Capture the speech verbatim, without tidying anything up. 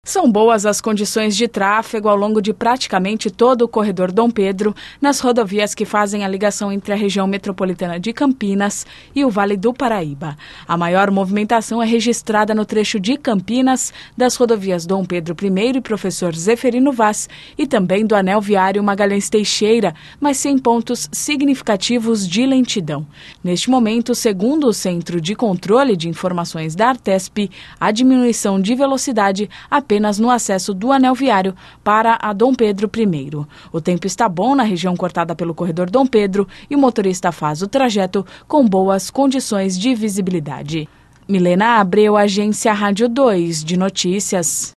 São boas as condições de tráfego ao longo de praticamente todo o corredor Dom Pedro, nas rodovias que fazem a ligação entre a região metropolitana de Campinas e o Vale do Paraíba. A maior movimentação é registrada no trecho de Campinas, das rodovias Dom Pedro I e Professor Zeferino Vaz e também do anel viário Magalhães Teixeira, mas sem pontos significativos de lentidão. Neste momento, segundo o Centro de Controle de Informações da Artesp, a diminuição de velocidade apenas apenas no acesso do anel viário para a Dom Pedro I. O tempo está bom na região cortada pelo corredor Dom Pedro e o motorista faz o trajeto com boas condições de visibilidade. Milena Abreu, Agência Rádio dois de Notícias.